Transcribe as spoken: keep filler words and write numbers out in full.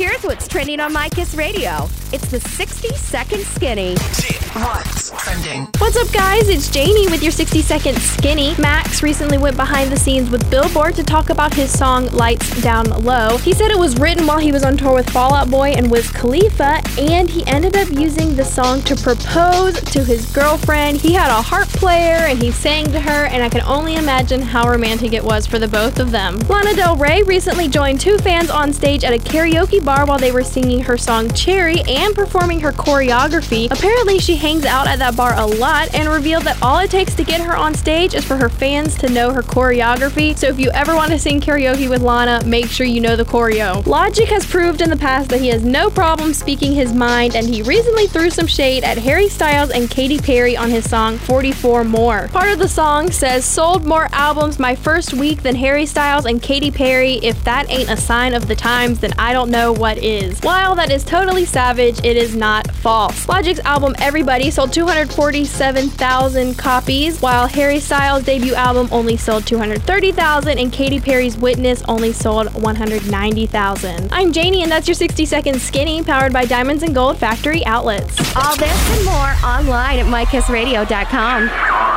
Here's what's trending on My Kiss Radio. It's the sixty second Skinny. What's trending? What's up, guys? It's Janie with your sixty second Skinny. Max recently went behind the scenes with Billboard to talk about his song Lights Down Low. He said it was written while he was on tour with Fall Out Boy and Wiz Khalifa, and he ended up using the song to propose to his girlfriend. He had a harp player and he sang to her, and I can only imagine how romantic it was for the both of them. Lana Del Rey recently joined two fans on stage at a karaoke bar while they were singing her song Cherry and performing her choreography. Apparently, she hangs out at that bar a lot and revealed that all it takes to get her on stage is for her fans to know her choreography. So if you ever want to sing karaoke with Lana, make sure you know the choreo. Logic has proved in the past that he has no problem speaking his mind, and he recently threw some shade at Harry Styles and Katy Perry on his song forty-four More. Part of the song says, "Sold more albums my first week than Harry Styles and Katy Perry. If that ain't a sign of the times, then I don't know what is." While that is totally savage, it is not false. Logic's album Everybody sold two hundred forty-seven thousand copies, while Harry Styles' debut album only sold two hundred thirty thousand, and Katy Perry's Witness only sold one hundred ninety thousand. I'm Janie, and that's your sixty second Skinny, powered by Diamonds and Gold Factory Outlets. All this and more online at my kiss radio dot com.